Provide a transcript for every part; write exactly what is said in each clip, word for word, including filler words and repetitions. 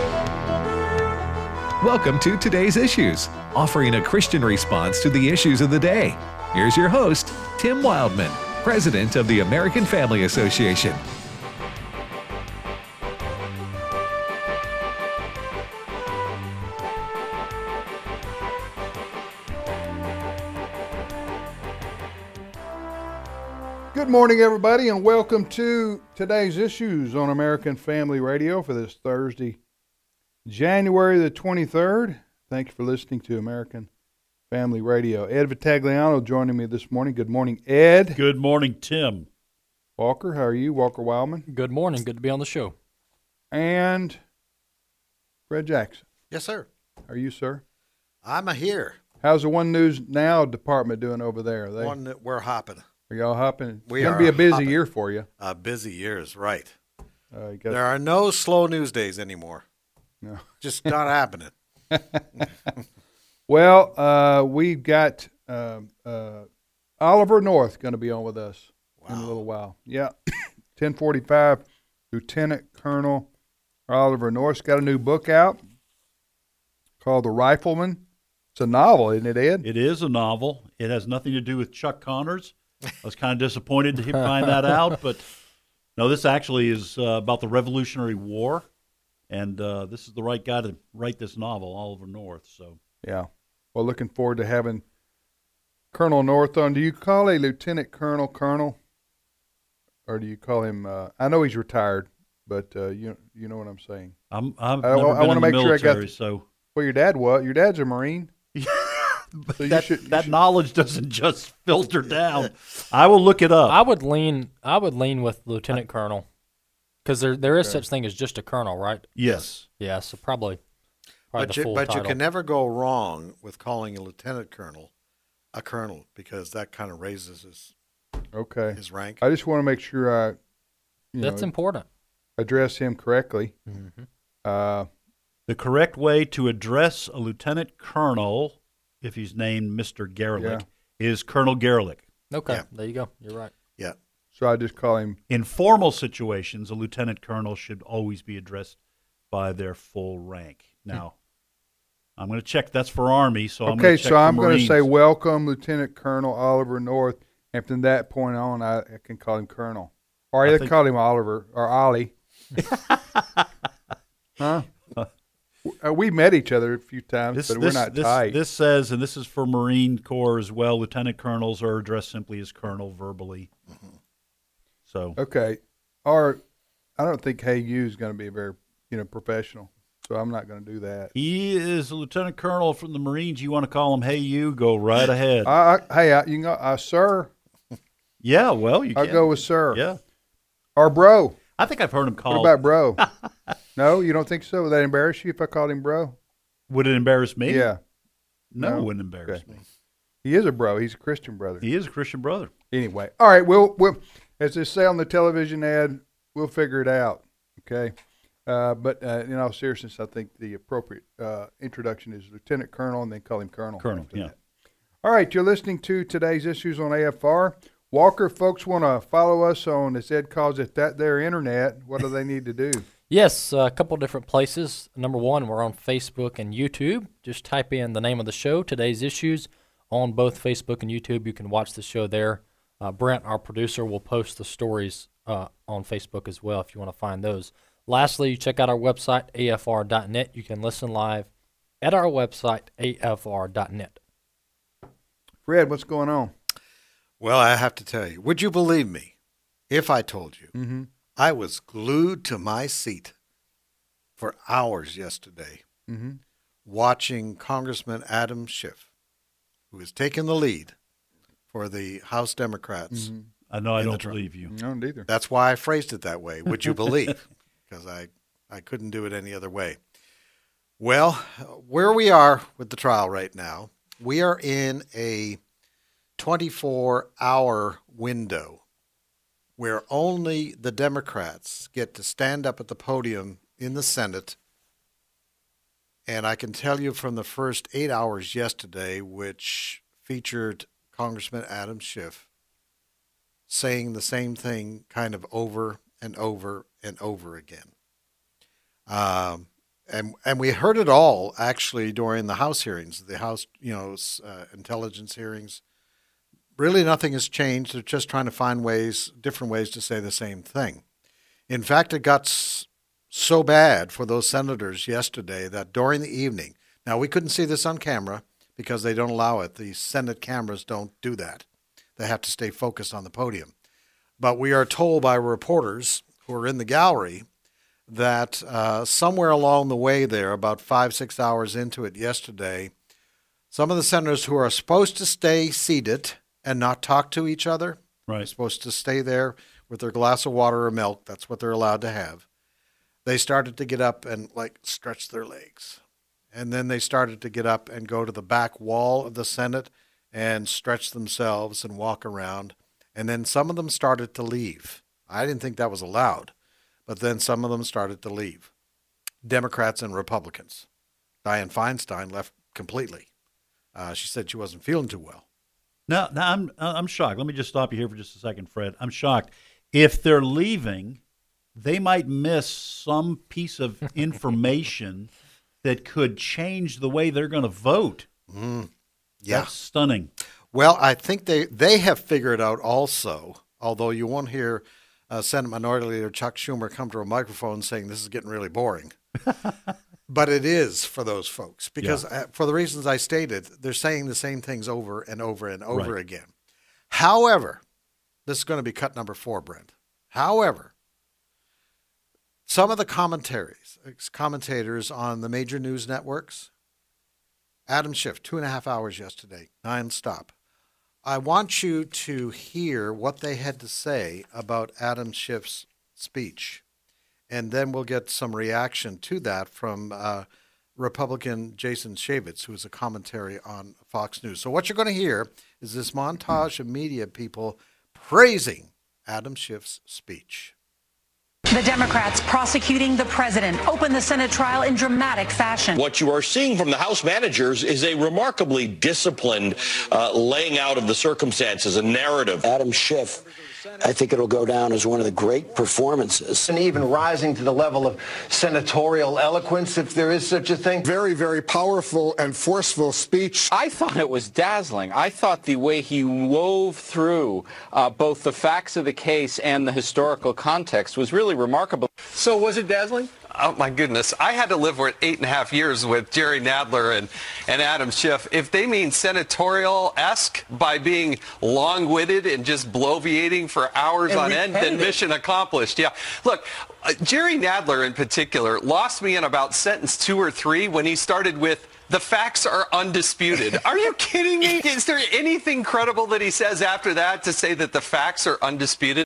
Welcome to Today's Issues, offering a Christian response to the issues of the day. Here's your host, Tim Wildman, President of the American Family Association. Good morning, everybody, and welcome to Today's Issues on American Family Radio for this Thursday, January the twenty-third. Thank you for listening to American Family Radio. Ed Vitagliano joining me this morning. Good morning, Ed. Good morning, Tim. Walker, how are you? Walker Wildman. Good morning. Good to be on the show. And Fred Jackson. Yes, sir. How are you, sir? I'm a here. How's the One News Now department doing over there? Are they, One that we're hopping. Are y'all hopping? We it's going are to be a busy hopping. year for you. Uh, busy years, right. Uh, you got, There are no slow news days anymore. no. Just not happening. Well, uh, we've got uh, uh, Oliver North going to be on with us Wow. in a little while. Yeah, ten forty-five, Lieutenant Colonel Oliver North's got a new book out called The Rifleman. It's a novel, isn't it, Ed? It is a novel. It has nothing to do with Chuck Connors. I was kind of disappointed to find that out, but no, this actually is uh, about the Revolutionary War, and uh, this is the right guy to write this novel, Oliver North. So Yeah. Well, looking forward to having Colonel North on. Do you call a Lieutenant Colonel Colonel? Or do you call him, uh, I know he's retired, but uh, you you know what I'm saying. I'm I've I- never I been wanna in the make sure I got military, the- so Well, your dad was. Your dad's a Marine. but So you that, should- you that should- knowledge doesn't just filter down. I will look it up. I would lean. I would lean with Lieutenant Colonel, because there there is Okay. such thing as just a colonel, right? yes. Yeah, so probably. probably But the you, full but you title. can never go wrong with calling a lieutenant colonel a colonel, because that kind of raises his Okay. his rank. I just want to make sure I, you That's know, important. address him correctly. Mm-hmm. Uh, The correct way to address a lieutenant colonel, if he's named Mister Gerlich, is Colonel Gerlich. Okay, Yeah. there you go. You're right. Yeah. so I just call him. In formal situations, a lieutenant colonel should always be addressed by their full rank. Now, I'm going to check. That's for Army, so I'm Okay, going to check so I'm for going to Marines. say welcome, Lieutenant Colonel Oliver North. And from that point on, I, I can call him Colonel, or I I, think- call him Oliver or Ollie. Huh? Uh, we met each other a few times, This, but this, we're not this, tight. this says, and this is for Marine Corps as well, lieutenant colonels are addressed simply as colonel verbally. So, Okay. Or I don't think Hey You is going to be very, you know, professional. So I'm not going to do that. he is a lieutenant colonel from the Marines. You want to call him Hey You, go right ahead. I, I, hey, I, you can go, uh, sir. yeah, well, you I'll can. go with sir. Yeah. Or bro. I think I've heard him What called. about bro? No, you don't think so? Would that embarrass you if I called him bro? Would it embarrass me? Yeah. No, No? it wouldn't embarrass Okay. me. He is a bro. He's a Christian brother. He is a Christian brother. Anyway, all right. We'll, we'll as they say on the television ad, we'll figure it out. Okay. Uh, but uh, in all seriousness, I think the appropriate uh, introduction is Lieutenant Colonel, and then call him Colonel. Colonel, after yeah. that. All right. You're listening to Today's Issues on A F R. Walker, folks want to follow us on, as Ed calls it, that their internet. What do they need to do? Yes, a couple different places. Number one, we're on Facebook and YouTube. Just type in the name of the show, Today's Issues, on both Facebook and YouTube. You can watch the show there. Uh, Brent, our producer, will post the stories uh, on Facebook as well if you want to find those. Lastly, check out our website, A F R dot net. You can listen live at our website, A F R dot net. Fred, what's going on? Well, I have to tell you, would you believe me if I told you Mm-hmm. I was glued to my seat for hours yesterday Mm-hmm. watching Congressman Adam Schiff, who has taken the lead for the House Democrats. Mm-hmm. I know I In the don't truck. believe you. No, neither. That's why I phrased it that way. Would you believe? Because I, I couldn't do it any other way. Well, where we are with the trial right now, we are in a twenty-four hour window where only the Democrats get to stand up at the podium in the Senate. And I can tell you from the first eight hours yesterday, which featured Congressman Adam Schiff, saying the same thing kind of over and over and over again. Um, and and we heard it all actually during the House hearings, the House, you know, uh, intelligence hearings. Really, nothing has changed. They're just trying to find ways, different ways to say the same thing. In fact, it got s- so bad for those senators yesterday that during the evening, now we couldn't see this on camera because they don't allow it. The Senate cameras don't do that. They have to stay focused on the podium. But we are told by reporters who are in the gallery that uh, somewhere along the way there, about five, six hours into it yesterday, some of the senators who are supposed to stay seated and not talk to each other, Right. they're supposed to stay there with their glass of water or milk. That's what they're allowed to have. They started to get up and like stretch their legs. And then they started to get up and go to the back wall of the Senate and stretch themselves and walk around. And then some of them started to leave. I didn't think that was allowed, but then some of them started to leave. Democrats and Republicans. Dianne Feinstein left completely. Uh, she said she wasn't feeling too well. Now, now I'm I'm shocked. Let me just stop you here for just a second, Fred. I'm shocked. If they're leaving, they might miss some piece of information that could change the way they're going to vote. Mm, yeah. That's stunning. Well, I think they, they have figured out also, although you won't hear uh, Senate Minority Leader Chuck Schumer come to a microphone saying this is getting really boring. But it is for those folks because Yeah. uh, for the reasons I stated, they're saying the same things over and over and over Right. again. However, this is going to be cut number four, Brent. However, some of the commentaries, commentators on the major news networks, Adam Schiff, two and a half hours yesterday, nonstop. I want you to hear what they had to say about Adam Schiff's speech, and then we'll get some reaction to that from uh, Republican Jason Chaffetz, who is a commentary on Fox News. So what you're going to hear is this montage of media people praising Adam Schiff's speech. The Democrats prosecuting the president opened the Senate trial in dramatic fashion. What you are seeing from the House managers is a remarkably disciplined uh, laying out of the circumstances, a narrative. Adam Schiff, I think it'll go down as one of the great performances. And even rising to the level of senatorial eloquence, if there is such a thing. Very, very powerful and forceful speech. I thought it was dazzling. I thought the way he wove through uh, both the facts of the case and the historical context was really remarkable. So was it dazzling? Oh, my goodness. I had to live for eight and a half years with Jerry Nadler and, and Adam Schiff. If they mean senatorial-esque by being long-witted and just bloviating for hours And on end, then mission accomplished. Yeah. Look, uh, Jerry Nadler in particular lost me in about sentence two or three when he started with, the facts are undisputed. Are you kidding me? Is there anything credible that he says after that to say that the facts are undisputed?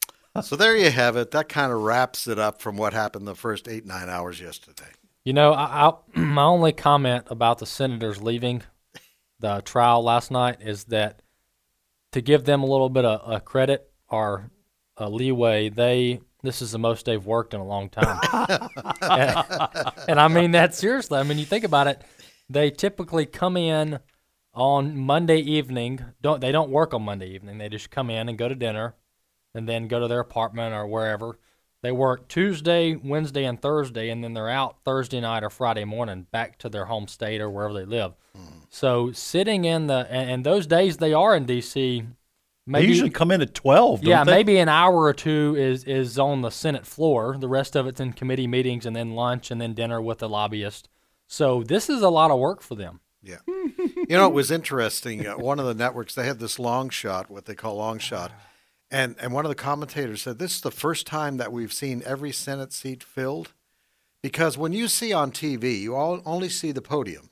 So there you have it. That kind of wraps it up from what happened the first eight, nine hours yesterday. You know, I, I, my only comment about the senators leaving the trial last night is that to give them a little bit of uh, credit or uh, leeway, they this is the most they've worked in a long time. and, and I mean that seriously. I mean, you think about it, they typically come in on Monday evening. Don't They don't work on Monday evening. They just come in and go to dinner and then go to their apartment or wherever. They work Tuesday, Wednesday, and Thursday, and then they're out Thursday night or Friday morning back to their home state or wherever they live. Mm. So sitting in the and, and those days they are in D C, maybe they usually come in at twelve. Don't yeah, they? maybe an hour or two is is on the Senate floor. The rest of it's in committee meetings and then lunch and then dinner with the lobbyist. So this is a lot of work for them. Yeah. You know, it was interesting. Uh, one of the networks, they had this long shot, what they call long shot. And and one of the commentators said, this is the first time that we've seen every Senate seat filled. Because when you see on T V, you all only see the podium.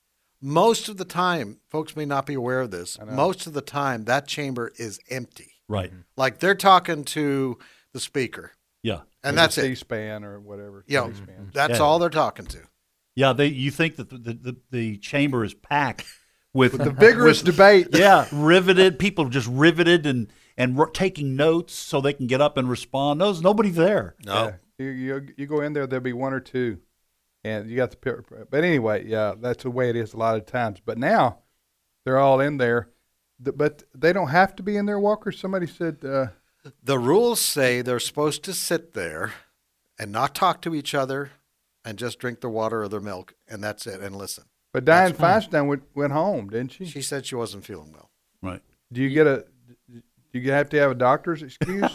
Most of the time, folks may not be aware of this, most of the time that chamber is empty. Right. Like they're talking to the speaker. Yeah. And that's it. C-SPAN or whatever. Yeah, C-SPAN. that's Yeah. all they're talking to. Yeah, they. You think that the the, the, the chamber is packed with, The vigorous with- debate. Yeah, riveted. People just riveted and and r- taking notes so they can get up and respond. There's nobody there. No. Yeah. You, you you go in there, there'll be one or two, and you got the. pair- But anyway, yeah, that's the way it is a lot of times. But now, they're all in there, Th- but they don't have to be in there. Walker, somebody said. Uh, The rules say they're supposed to sit there and not talk to each other and just drink their water or their milk, and that's it, and listen. But Dianne Feinstein went, went home, didn't she? She said she wasn't feeling well. Right. Do you get a? Do you have to have a doctor's excuse?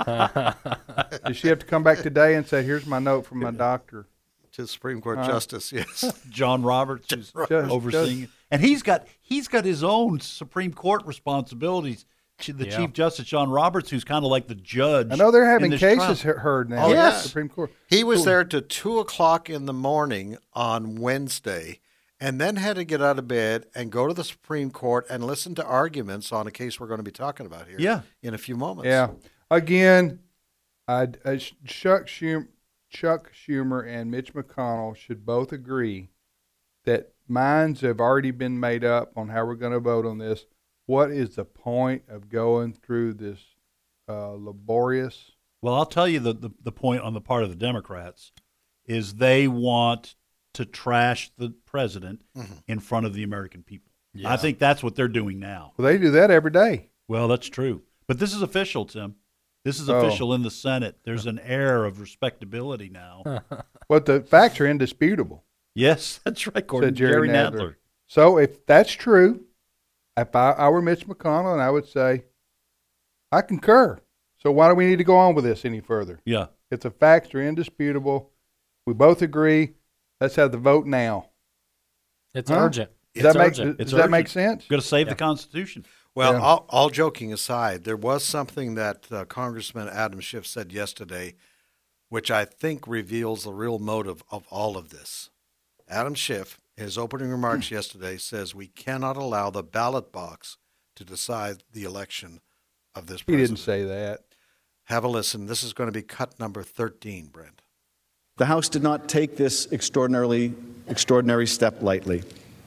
Does she have to come back today and say, "Here's my note from my doctor"? To the Supreme Court Uh, Justice, yes, John Roberts, who's Just- overseeing just- it, and he's got he's got his own Supreme Court responsibilities. The Yeah. Chief Justice John Roberts, who's kind of like the judge. I know they're in having this cases trial. he- heard now. Oh, at the yes. Supreme Court. He was Cool. there to two o'clock in the morning on Wednesday, and then had to get out of bed and go to the Supreme Court and listen to arguments on a case we're going to be talking about here. Yeah. in a few moments. Yeah. Again, I, I, Chuck Schumer, Chuck Schumer and Mitch McConnell should both agree that minds have already been made up on how we're going to vote on this. What is the point of going through this uh, laborious? Well, I'll tell you the, the, the point on the part of the Democrats is they want to trash the president Mm-hmm. in front of the American people. Yeah. I think that's what they're doing now. Well, they do that every day. Well, that's true. But this is official, Tim. This is Oh. official in the Senate. There's an air of respectability now. But the facts are indisputable. Yes, that's right, Gordon. Said Jerry, Jerry Nadler. Nadler. So if that's true, if I, I were Mitch McConnell, and I would say, I concur. So why do we need to go on with this any further? Yeah. If the facts are indisputable, we both agree. Let's have the vote now. It's Huh? urgent. Does It's that make urgent. does It's that urgent. make sense? Got to save Yeah. the Constitution. Well, Yeah. all, all joking aside, there was something that uh, Congressman Adam Schiff said yesterday, which I think reveals the real motive of all of this. Adam Schiff, in his opening remarks yesterday, says we cannot allow the ballot box to decide the election of this He president. didn't say that. Have a listen. This is going to be cut number thirteen, Brent. The House did not take this extraordinarily extraordinary step lightly.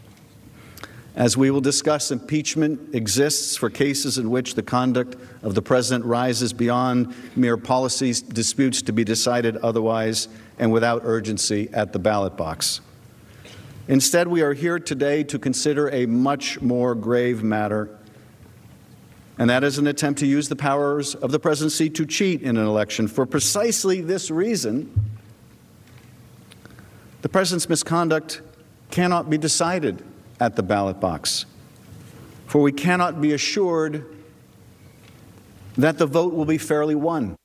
As we will discuss, impeachment exists for cases in which the conduct of the president rises beyond mere policy disputes to be decided otherwise and without urgency at the ballot box. Instead, we are here today to consider a much more grave matter, and that is an attempt to use the powers of the presidency to cheat in an election. For precisely this reason, the president's misconduct cannot be decided at the ballot box, for we cannot be assured that the vote will be fairly won.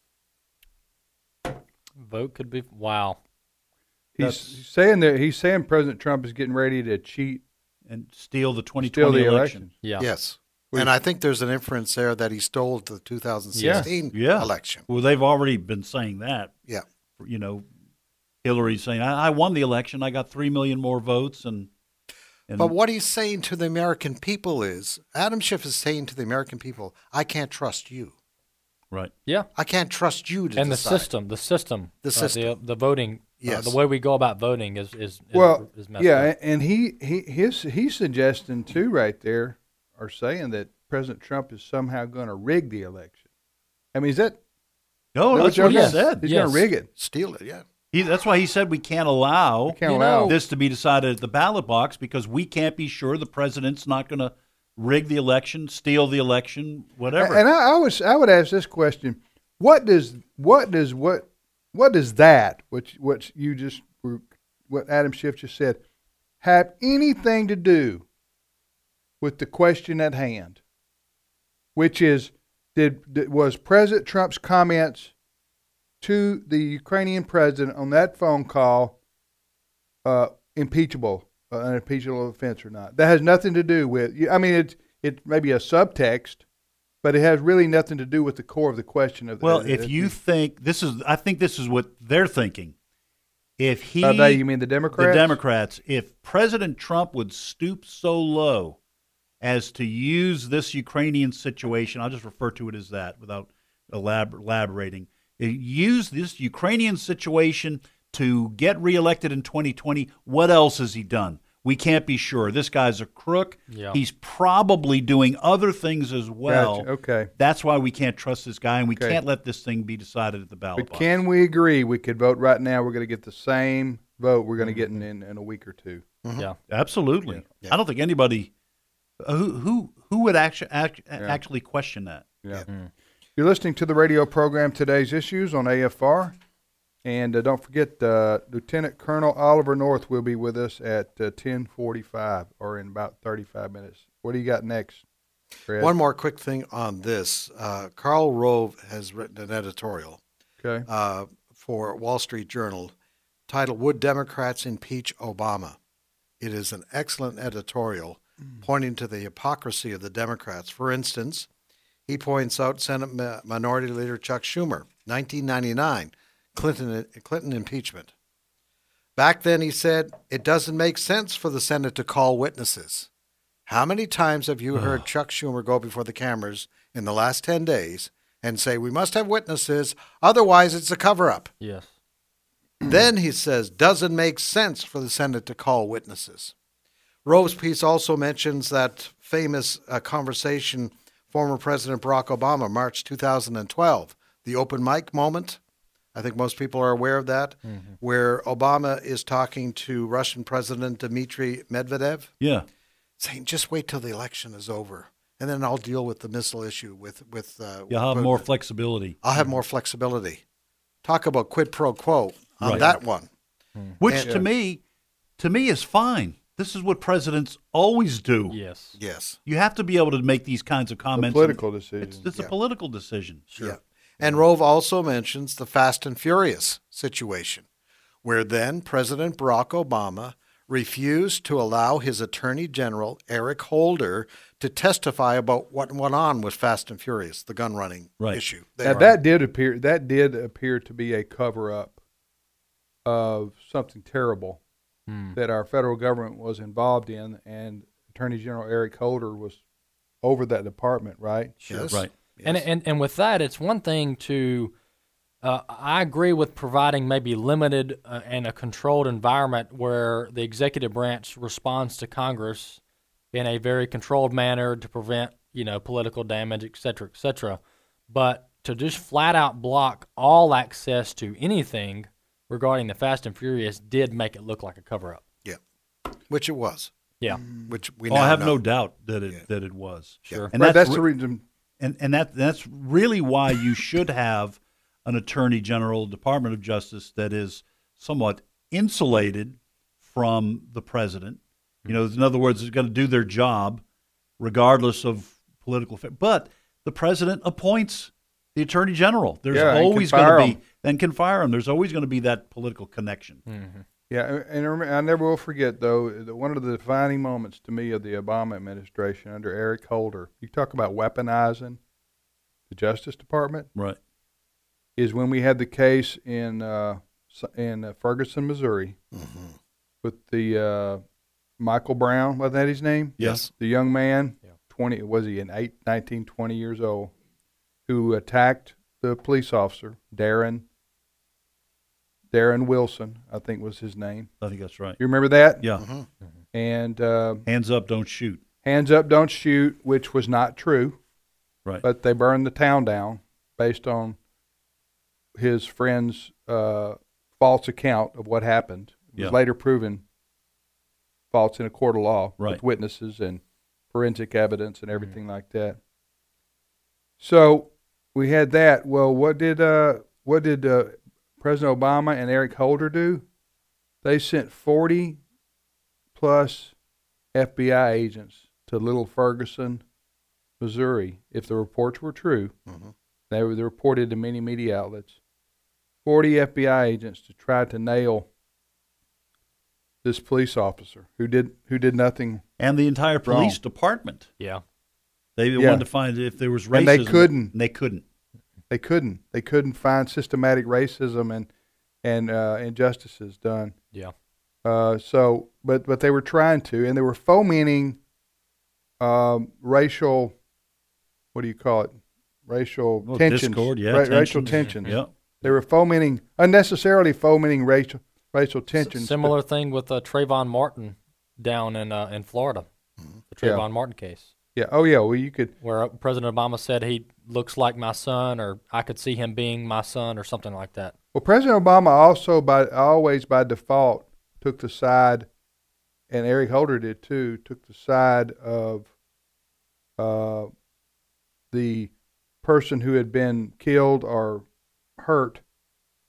Vote could be wow. He's saying that he's saying President Trump is getting ready to cheat and steal the twenty steal twenty the election. Yeah. Yes. And I think there's an inference there that he stole the two thousand sixteen Yeah. election. Well, they've already been saying that. Yeah. You know, Hillary's saying, I, I won the election. I got three million more votes. And, and But what he's saying to the American people is, Adam Schiff is saying to the American people, I can't trust you. Right. Yeah. I can't trust you to And the decide. system, the system, The uh, system. the, the voting, Yes. uh, the way we go about voting is is, is Well, is messed yeah, up. and he, he his he's suggesting too right there, or saying that President Trump is somehow going to rig the election. I mean, is that? No, is that that's y'all what he got? said. He's Yes. going to rig it. Steal it, yeah. He, that's why he said we can't allow Can't You allow. know- this to be decided at the ballot box because we can't be sure the president's not going to rig the election, steal the election, whatever. And I, I was I would ask this question: What does what does what what does that which what you just were- what Adam Schiff just said have anything to do with the question at hand, which is did, did was President Trump's comments to the Ukrainian president on that phone call uh, impeachable, uh, an impeachable offense or not? That has nothing to do with. I mean, it's it may be a subtext, but it has really nothing to do with the core of the question of the. well, uh, if uh, you think this is, I think this is what they're thinking. If he, Uh, they, you mean the Democrats? The Democrats. If President Trump would stoop so low as to use this Ukrainian situation, I'll just refer to it as that without elab- elaborating. Use this Ukrainian situation to get reelected in twenty twenty. What else has he done? We can't be sure. This guy's a crook. Yeah. He's probably doing other things as well. Gotcha. Okay. That's why we can't trust this guy, and we Okay. can't let this thing be decided at the ballot But box. can we agree we could vote right now? We're going to get the same vote we're going to get in, in, in a week or two. Yeah. Absolutely. Yeah. I don't think anybody uh, who who who would actually act, actually question that. Yeah. You're listening to the radio program Today's Issues on A F R. And uh, don't forget, uh, Lieutenant Colonel Oliver North will be with us at uh, ten forty-five, or in about thirty-five minutes. What do you got next, Fred? One more quick thing on this. Uh, Karl Rove has written an editorial Okay. uh, for Wall Street Journal titled, Would Democrats Impeach Obama? It is an excellent editorial pointing to the hypocrisy of the Democrats. For instance, he points out Senate Ma- Minority Leader Chuck Schumer, nineteen ninety-nine, Clinton, Clinton impeachment. Back then he said, it doesn't make sense for the Senate to call witnesses. How many times have you heard Chuck Schumer go before the cameras in the last ten days and say, we must have witnesses, otherwise it's a cover-up? Yes. Then he says, doesn't make sense for the Senate to call witnesses. Rove's piece also mentions that famous uh, conversation former President Barack Obama, March two thousand twelve, the open mic moment. I think most people are aware of that, mm-hmm. where Obama is talking to Russian President Dmitry Medvedev. Yeah. Saying, just wait till the election is over, and then I'll deal with the missile issue with, with uh, You'll have with, more flexibility. I'll have more flexibility. Talk about quid pro quo on Right. that one. Which And- to me, to me is fine. This is what presidents always do. Yes. Yes. You have to be able to make these kinds of comments. political and decision. It's, it's Yeah. a political decision. Yeah. And Rove also mentions the Fast and Furious situation, where then President Barack Obama refused to allow his Attorney General, Eric Holder, to testify about what went on with Fast and Furious, the gun running Right. issue. Now, They- that did appear. That did appear to be a cover-up of something terrible Hmm. that our federal government was involved in, and Attorney General Eric Holder was over that department, right? Yes. Right. And, and and with that, it's one thing to, uh, I agree with providing maybe limited uh, and a controlled environment where the executive branch responds to Congress in a very controlled manner to prevent, you know, political damage, et cetera, et cetera. But to just flat out block all access to anything regarding the Fast and Furious did make it look like a cover-up. Yeah. Which it was. Yeah. Which we Oh, now I have know. no doubt that it Yeah. that it was. Sure. And Right, that's re- the reason. And and that that's really why you should have an Attorney General, Department of Justice that is somewhat insulated from the president. You know, in other words, is going to do their job regardless of political. Fa- but the president appoints the Attorney General. There's Yeah, and can always going fire to be 'em. and can fire him. There's always going to be that political connection. Mm-hmm. Yeah, and I remember- I never will forget, though, that one of the defining moments to me of the Obama administration under Eric Holder, you talk about weaponizing the Justice Department, Right. is when we had the case in uh, s- in uh, Ferguson, Missouri, Mm-hmm. with the uh, Michael Brown, wasn't that his name? Yes. The young man, Yeah. twenty, was he in eight, nineteen, twenty years old, who attacked the police officer, Darren Darren Wilson, I think was his name. I think that's right. You remember that? Yeah. Mm-hmm. And uh, Hands up, don't shoot. hands up, don't shoot, which was not true. Right. But they burned the town down based on his friend's uh, false account of what happened. It was Yeah. later proven false in a court of law Right. with witnesses and forensic evidence and everything like that. So we had that. Well, what did uh, what did uh, President Obama and Eric Holder do? They sent forty plus F B I agents to Little Ferguson, Missouri. If the reports were true, Mhm. they were reported to many media outlets. forty F B I agents to try to nail this police officer who did who did nothing. And the entire police Wrong. department. Yeah. They Yeah. wanted to find if there was racism. And they couldn't. And they couldn't. They couldn't. They couldn't find systematic racism and and uh, injustices done. Yeah. Uh, so, but but they were trying to, and they were fomenting um, racial. What do you call it? Racial Well, tensions. discord, yeah, ra- racial tensions. tensions. Yeah. They were fomenting unnecessarily fomenting racial racial tensions. Similar thing with uh, Trayvon Martin down in uh, in Florida, the Yeah. Trayvon Martin case, Yeah. Oh yeah. Well, you could. where uh, President Obama said he looks like my son, or I could see him being my son, or something like that. Well, President Obama also, by always by default, took the side, and Eric Holder did too, took the side of uh, the person who had been killed or hurt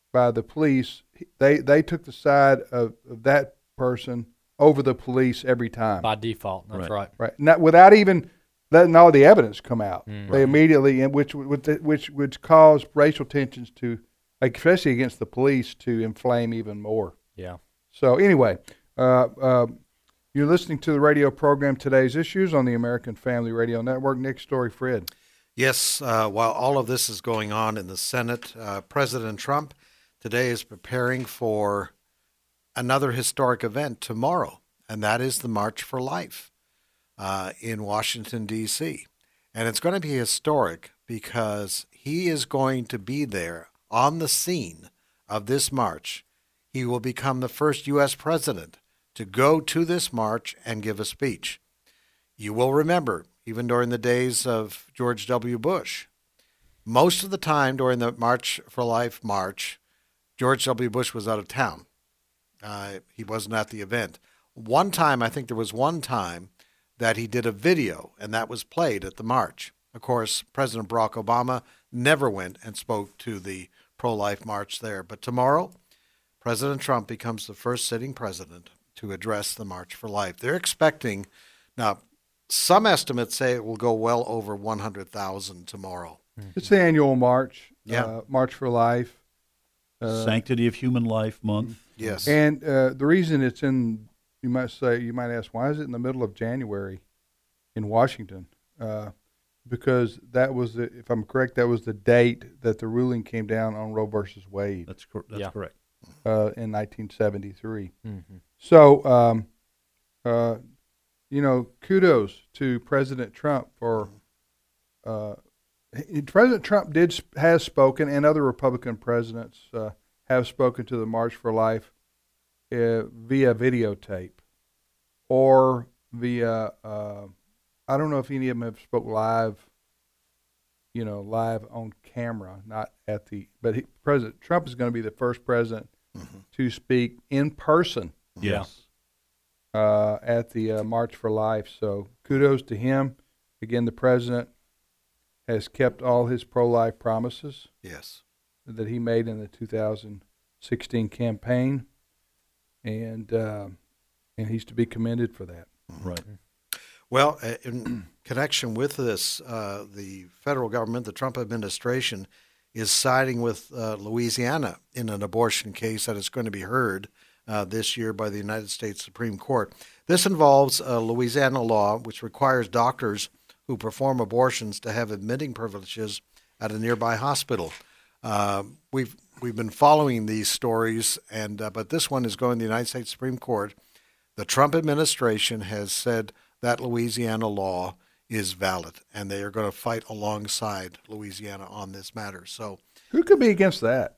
by the police, they they took the side of, of that person over the police every time. By default, that's right. Right. Not, without even letting all the evidence come out. Mm. They immediately, which which which which caused racial tensions to, especially against the police, to inflame even more. Yeah. So anyway, uh, uh, you're listening to the radio program Today's Issues on the American Family Radio Network. Next story, Fred. Yes, uh, while all of this is going on in the Senate, uh, President Trump today is preparing for another historic event tomorrow, and that is the March for Life uh, in Washington, D C And it's going to be historic because he is going to be there on the scene of this march. He will become the first U S president to go to this march and give a speech. You will remember, even during the days of George W. Bush, most of the time during the March for Life march, George W. Bush was out of town. Uh, he wasn't at the event. One time, I think there was one time that he did a video, and that was played at the march. Of course, President Barack Obama never went and spoke to the pro-life march there. But tomorrow, President Trump becomes the first sitting president to address the March for Life. They're expecting, now, some estimates say it will go well over one hundred thousand tomorrow. It's the annual march, Yeah. uh, March for Life. Uh, Sanctity of Human Life Month. Yes. And uh, the reason it's in, you might say, you might ask, why is it in the middle of January in Washington? Uh, because that was, the, if I'm correct, that was the date that the ruling came down on Roe versus Wade. That's, cor- that's Yeah. correct. Uh, in nineteen seventy-three. Mm-hmm. So, um, uh, you know, kudos to President Trump for. Uh, he- President Trump did sp- has spoken, and other Republican presidents uh, have spoken to the March for Life uh, via videotape or via. Uh, I don't know if any of them have spoke live. You know, live on camera, not at the. But he, President Trump is going to be the first president mm-hmm. to speak in person. Yes. Uh, at the uh, March for Life. So kudos to him. Again, the president has kept all his pro-life promises. Yes. That he made in the two thousand sixteen campaign, and uh, and he's to be commended for that. Right. Well, in connection with this, uh, the federal government, the Trump administration, is siding with uh, Louisiana in an abortion case that is going to be heard uh, this year by the United States Supreme Court. This involves a Louisiana law which requires doctors who perform abortions to have admitting privileges at a nearby hospital. Uh, we've we've been following these stories, and uh, but this one is going to the United States Supreme Court. The Trump administration has said that Louisiana law is valid, and they are going to fight alongside Louisiana on this matter. So, who could be against that?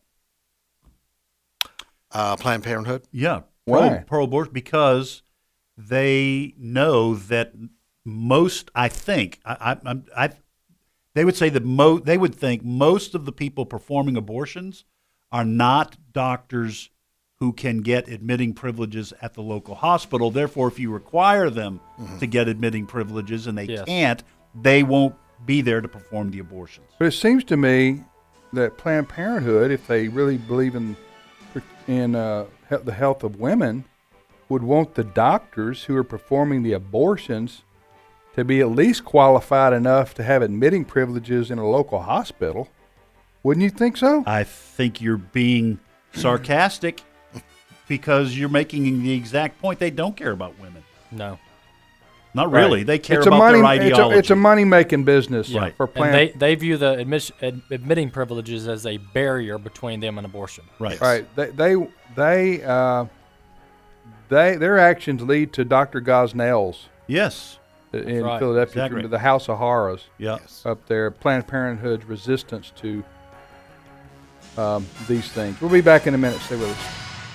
Uh, Planned Parenthood. Yeah, Why? pro abortion because they know that most. I think I, I, I they would say that mo. They would think most of the people performing abortions are not doctors who can get admitting privileges at the local hospital. Therefore, if you require them mm-hmm. to get admitting privileges and they yes. can't, they won't be there to perform the abortions. But it seems to me that Planned Parenthood, if they really believe in in uh, he- the health of women, would want the doctors who are performing the abortions to be at least qualified enough to have admitting privileges in a local hospital. Wouldn't you think so? I think you're being sarcastic. Because you're making the exact point. They don't care about women. No. Not really. Right. They care it's about money, their ideology. It's a, a money-making business yeah. right. for Planned. And they, they view the admis, ad, admitting privileges as a barrier between them and abortion. Right. Right. They they they uh, they their actions lead to Doctor Gosnell's. Yes. In right. Philadelphia, exactly. to the House of Horrors. Yes. Up there, Planned Parenthood's resistance to um, these things. We'll be back in a minute. Stay with us.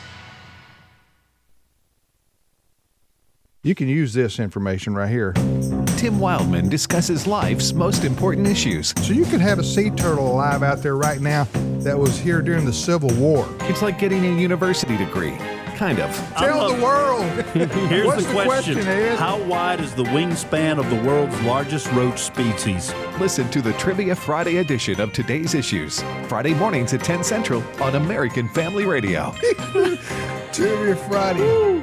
You can use this information right here. Tim Wildman discusses life's most important issues. So you could have a sea turtle alive out there right now that was here during the Civil War. It's like getting a university degree. Kind of. Tell the world. Here's What's the the question. question, Ed? How wide is the wingspan of the world's largest roach species? Listen to the Trivia Friday edition of Today's Issues, Friday mornings at ten Central on American Family Radio. Trivia Friday.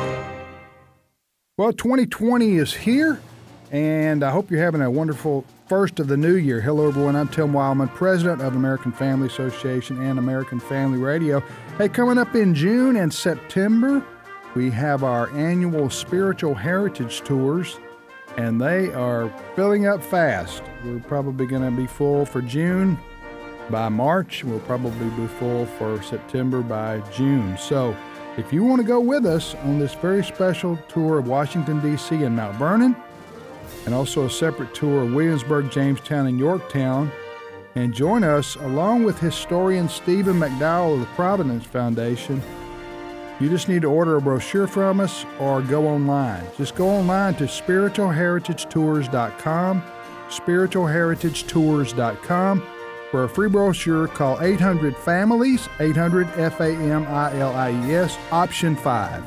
Well, twenty twenty is here, and I hope you're having a wonderful first of the new year. Hello, everyone. I'm Tim Wildman, president of the American Family Association and American Family Radio. Hey, coming up in June and September, we have our annual Spiritual Heritage Tours, and they are filling up fast. We're probably going to be full for June. By March, we'll probably be full for September by June. So if you want to go with us on this very special tour of Washington, D C and Mount Vernon, and also a separate tour of Williamsburg, Jamestown, and Yorktown, and join us along with historian Stephen McDowell of the Providence Foundation, you just need to order a brochure from us or go online. Just go online to spiritual heritage tours dot com, spiritual heritage tours dot com. For a free brochure, call eight hundred families, eight hundred F A M I L I E S, option five.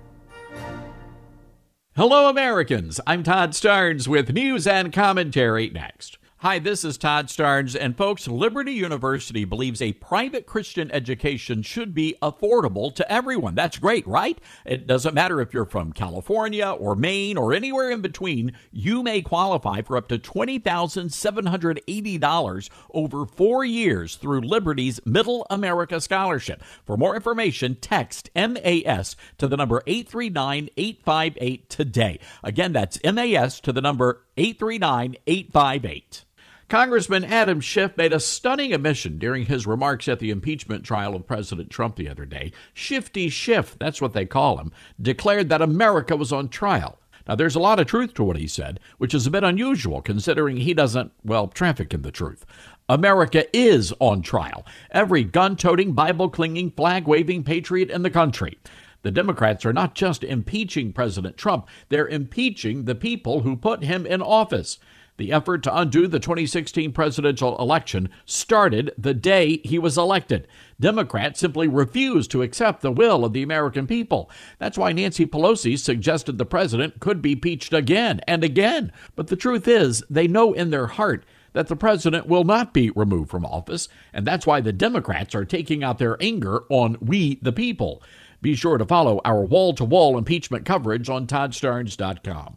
Hello, Americans. I'm Todd Starnes with news and commentary next. Hi, this is Todd Starnes, and folks, Liberty University believes a private Christian education should be affordable to everyone. That's great, right? It doesn't matter if you're from California or Maine or anywhere in between, you may qualify for up to twenty thousand seven hundred eighty dollars over four years through Liberty's Middle America Scholarship. For more information, text M A S to the number eight three nine, eight five eight today. Again, that's M A S to the number eight three nine, eight five eight. Congressman Adam Schiff made a stunning admission during his remarks at the impeachment trial of President Trump the other day. Shifty Schiff, that's what they call him, declared that America was on trial. Now, there's a lot of truth to what he said, which is a bit unusual considering he doesn't, well, traffic in the truth. America is on trial. Every gun-toting, Bible-clinging, flag-waving patriot in the country. The Democrats are not just impeaching President Trump, they're impeaching the people who put him in office. The effort to undo the twenty sixteen presidential election started the day he was elected. Democrats simply refused to accept the will of the American people. That's why Nancy Pelosi suggested the president could be impeached again and again. But the truth is, they know in their heart that the president will not be removed from office, and that's why the Democrats are taking out their anger on we the people. Be sure to follow our wall-to-wall impeachment coverage on todd starnes dot com.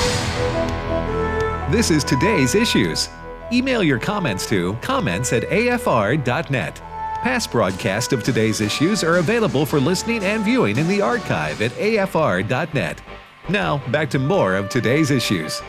This is Today's Issues. Email your comments to comments at A F R dot net. Past broadcasts of Today's Issues are available for listening and viewing in the archive at A F R dot net. Now, back to more of Today's Issues.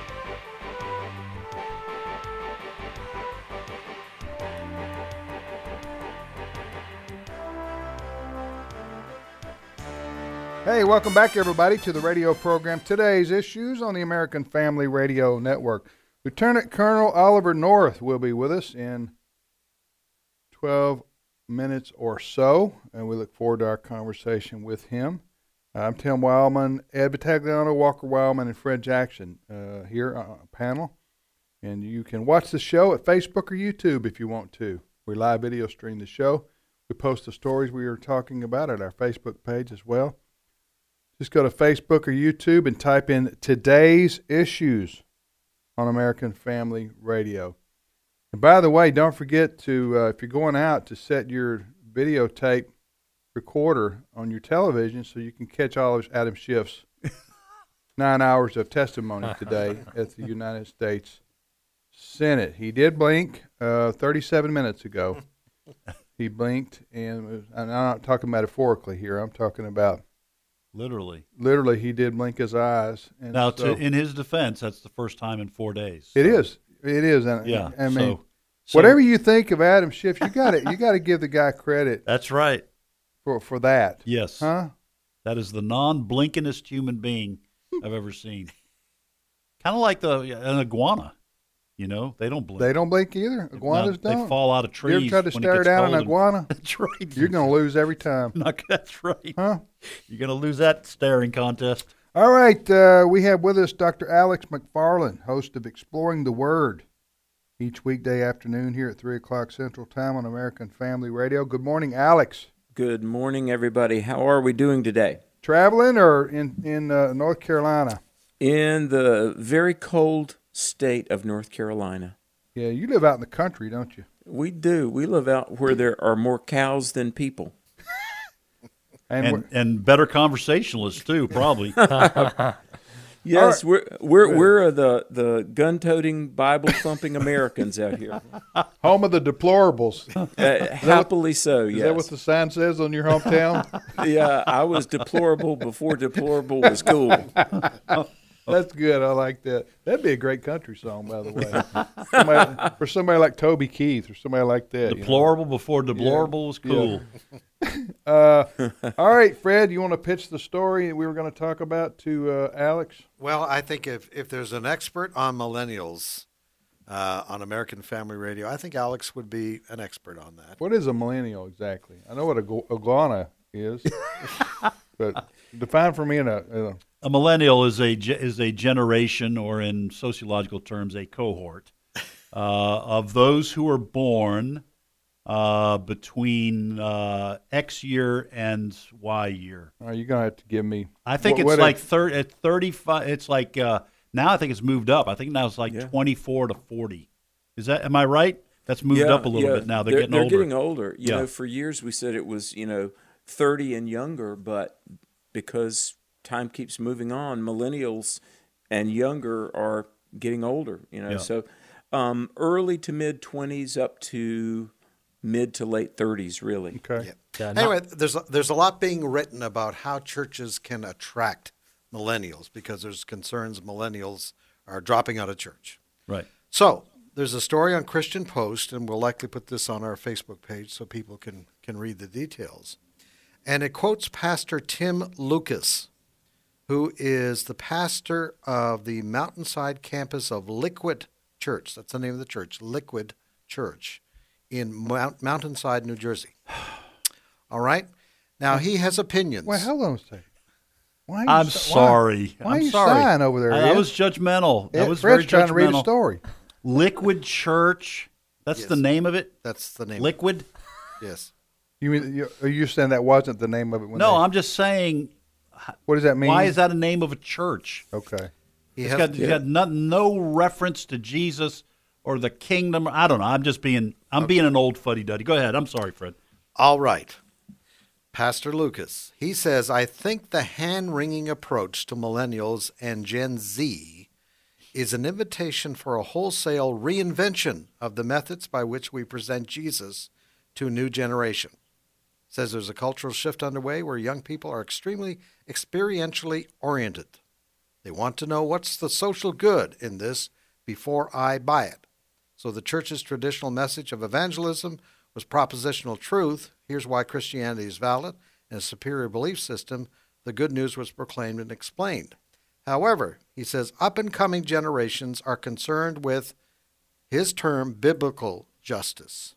Hey, welcome back, everybody, to the radio program Today's Issues on the American Family Radio Network. Lieutenant Colonel Oliver North will be with us in twelve minutes or so, and we look forward to our conversation with him. I'm Tim Wildman, Ed Battagliano, Walker Wildman, and Fred Jackson uh, here on our panel. And you can watch the show at Facebook or YouTube if you want to. We live video stream the show. We post the stories we are talking about at our Facebook page as well. Just go to Facebook or YouTube and type in Today's Issues on American Family Radio. And by the way, don't forget to, uh, if you're going out, to set your videotape recorder on your television so you can catch all of Adam Schiff's nine hours of testimony today at the United States Senate. He did blink uh, thirty-seven minutes ago. He blinked, and I'm not talking metaphorically here. I'm talking about Literally. Literally, he did blink his eyes. And now, so, to, in his defense, that's the first time in four days. It so. is. It is. And, yeah. I mean, so, so, whatever you think of Adam Schiff, you got to you got to give the guy credit. That's right. For for that. Yes. Huh? That is the non-blinkingest human being I've ever seen. Kind of like the an iguana. You know, they don't blink. They don't blink either. Iguanas no, don't. They fall out of trees. You ever try to stare down an iguana? That's right. You're going to lose every time. Not, that's right. Huh? You're going to lose that staring contest. All right. Uh, we have with us Doctor Alex McFarland, host of Exploring the Word, each weekday afternoon here at three o'clock Central Time on American Family Radio. Good morning, Alex. Good morning, everybody. How are we doing today? Traveling or in, in uh, North Carolina? In the very cold state of North Carolina. Yeah, you live out in the country, don't you? We do. We live out where there are more cows than people. and, and, and better conversationalists, too, probably. Yes, right. we're we're we're the the gun-toting, Bible-thumping Americans out here. Home of the deplorables. Uh, happily so. Is yes. that what the sign says on your hometown? Yeah, I was deplorable before deplorable was cool. That's good. I like that. That'd be a great country song, by the way. somebody, for somebody like Toby Keith or somebody like that. Deplorable you know? before deplorable was cool. Yeah. uh, all right, Fred, you want to pitch the story that we were going to talk about to uh, Alex? Well, I think if, if there's an expert on millennials uh, on American Family Radio, I think Alex would be an expert on that. What is a millennial exactly? I know what a gu- iguana is, but define for me in a, in a A millennial is a ge- is a generation, or in sociological terms, a cohort uh, of those who were born uh, between uh, X year and Y year. Are you gonna have to give me? I think what, it's what like a, thir- at thirty-five. It's like uh, now I think it's moved up. I think now it's like Yeah. twenty-four to forty. Is that? Am I right? That's moved Yeah, up a little yeah. bit now. They're, they're getting they're older. getting older. You Yeah. know, for years we said it was, you know, thirty and younger, but because time keeps moving on, millennials and younger are getting older, you know. Yeah. So um, early to mid twenties up to mid to late thirties, really. Okay. Yeah. Yeah, not- Anyway, there's a, there's a lot being written about how churches can attract millennials because there's concerns millennials are dropping out of church. Right. So there's a story on Christian Post, and we'll likely put this on our Facebook page so people can, can read the details. And it quotes Pastor Tim Lucas, who is the pastor of the Mountainside campus of Liquid Church. That's the name of the church, Liquid Church, in Mount, Mountainside, New Jersey. All right? Now, he has opinions. Wait, hold on a second. Why are you I'm si- sorry. Why, why I'm are you sorry. sighing over there? I, that Ed? was judgmental. That Ed, was Fred's very trying to read a judgmental. story. Liquid Church. That's Yes. the name of it. That's the name. Liquid. Yes. You mean you, are you saying that wasn't the name of it? When No, they, I'm just saying. What does that mean? Why is that a name of a church? Okay. He It's has, got, it's got no, no reference to Jesus or the kingdom. I don't know. I'm just being. I'm being an old fuddy-duddy. Go ahead. I'm sorry, Fred. all right. Pastor Lucas, he says, I think the hand-wringing approach to millennials and Gen Z is an invitation for a wholesale reinvention of the methods by which we present Jesus to a new generation. Says there's a cultural shift underway where young people are extremely experientially oriented. They want to know what's the social good in this before I buy it. So the church's traditional message of evangelism was propositional truth. Here's why Christianity is valid and a superior belief system. The good news was proclaimed and explained. However, he says up-and-coming generations are concerned with his term biblical justice,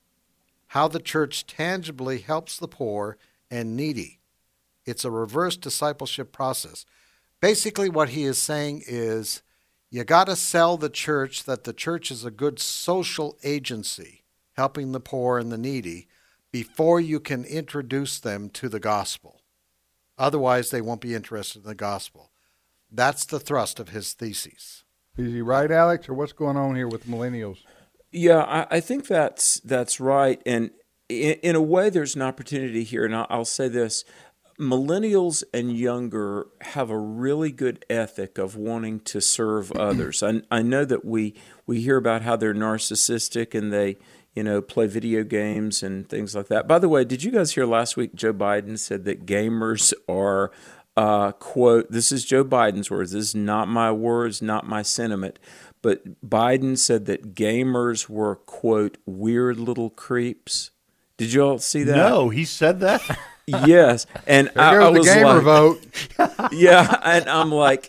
how the church tangibly helps the poor and needy. It's a reverse discipleship process. Basically, what he is saying is you got to sell the church that the church is a good social agency, helping the poor and the needy, before you can introduce them to the gospel. Otherwise, they won't be interested in the gospel. That's the thrust of his thesis. Is he right, Alex, or what's going on here with millennials? Yeah, I, I think that's that's right, and in, in a way, there's an opportunity here. And I'll, I'll say this: millennials and younger have a really good ethic of wanting to serve others. I, I know that we we hear about how they're narcissistic and they, you know, play video games and things like that. By the way, did you guys hear last week Joe Biden said that gamers are, uh, quote, this is Joe Biden's words, this is not my words, not my sentiment, but Biden said that gamers were, quote, weird little creeps. Did you all see that? No, he said that? Yes. And There I, goes I the was gamer like, vote. yeah, and I'm like,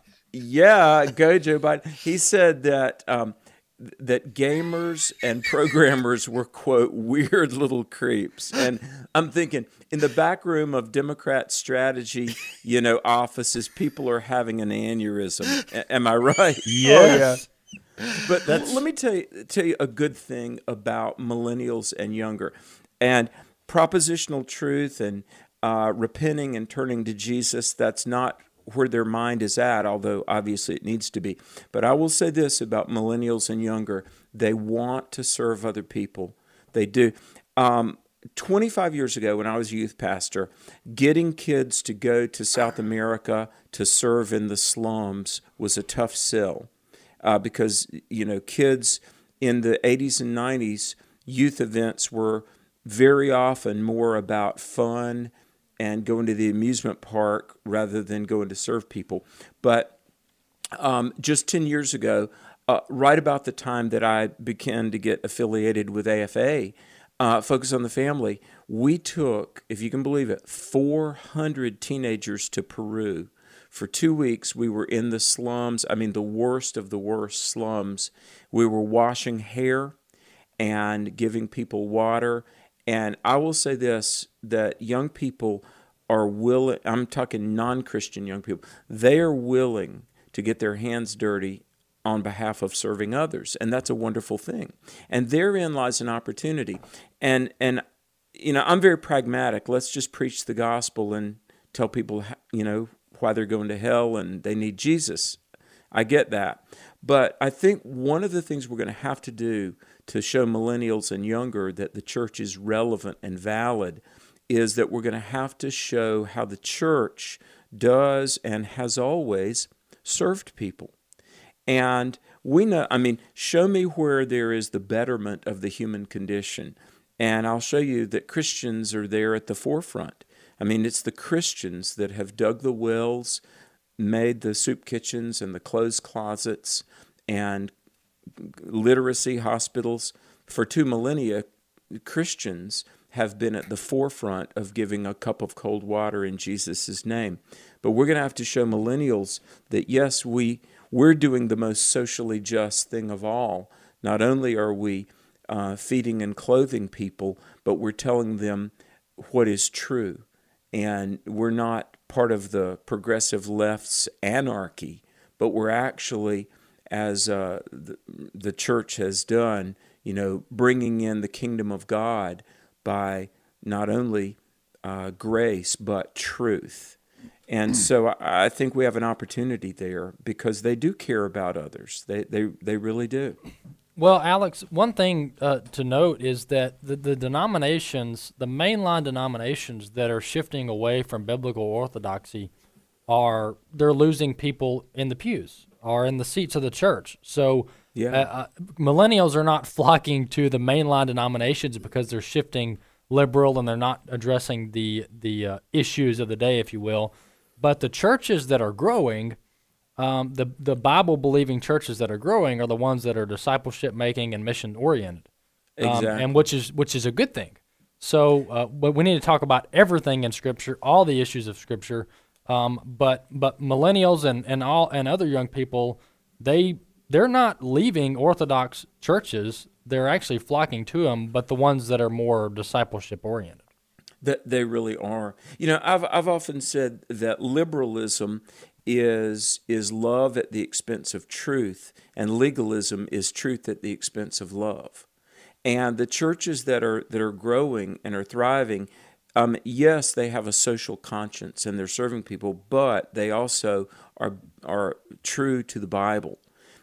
yeah, go Joe Biden. He said that um, that gamers and programmers were, quote, weird little creeps. And I'm thinking, in the back room of Democrat strategy, you know, offices, people are having an aneurysm. A- am I right? Yes. Oh, yeah. But let me tell you, tell you a good thing about millennials and younger. And propositional truth and uh, repenting and turning to Jesus, that's not where their mind is at, although obviously it needs to be. But I will say this about millennials and younger. They want to serve other people. They do. Um, twenty-five years ago, when I was a youth pastor, getting kids to go to South America to serve in the slums was a tough sell uh, because, you know, kids in the eighties and nineties, youth events were very often more about fun and going to the amusement park rather than going to serve people. But um, just ten years ago, uh, right about the time that I began to get affiliated with A F A, uh, Focus on the Family, we took, if you can believe it, four hundred teenagers to Peru. For two weeks, we were in the slums, I mean the worst of the worst slums. We were washing hair and giving people water. And I will say this, that young people are willing, I'm talking non-Christian young people, they are willing to get their hands dirty on behalf of serving others. And that's a wonderful thing. And therein lies an opportunity. And, and you know, I'm very pragmatic. Let's just preach the gospel and tell people, you know, why they're going to hell and they need Jesus. I get that. But I think one of the things we're going to have to do to show millennials and younger that the church is relevant and valid is that we're going to have to show how the church does and has always served people. And we know, I mean, show me where there is the betterment of the human condition, and I'll show you that Christians are there at the forefront. I mean, it's the Christians that have dug the wells, made the soup kitchens and the clothes closets and literacy hospitals. For two millennia, Christians have been at the forefront of giving a cup of cold water in Jesus' name. But we're going to have to show millennials that, yes, we, we're doing the most socially just thing of all. Not only are we uh, feeding and clothing people, but we're telling them what is true. And we're not part of the progressive left's anarchy, but we're actually, as uh, the, the church has done, you know, bringing in the kingdom of God by not only uh, grace, but truth. And so I, I think we have an opportunity there because they do care about others. They they, they really do. Well, Alex, one thing uh, to note is that the, the denominations, the mainline denominations that are shifting away from biblical orthodoxy are, they're losing people in the pews or in the seats of the church. So yeah. uh, uh, millennials are not flocking to the mainline denominations because they're shifting liberal and they're not addressing the, the uh, issues of the day, if you will. But the churches that are growing, Um, the the Bible-believing churches that are growing are the ones that are discipleship-making and mission-oriented, um, exactly. and which is which is a good thing. So, uh, but we need to talk about everything in Scripture, all the issues of Scripture. Um, but but millennials and, and all and other young people, they they're not leaving Orthodox churches; they're actually flocking to them. But the ones that are more discipleship-oriented. That they really are. You know, I've I've often said that liberalism is is love at the expense of truth, and legalism is truth at the expense of love. And the churches that are that are growing and are thriving, um, yes, they have a social conscience and they're serving people, but they also are are true to the Bible.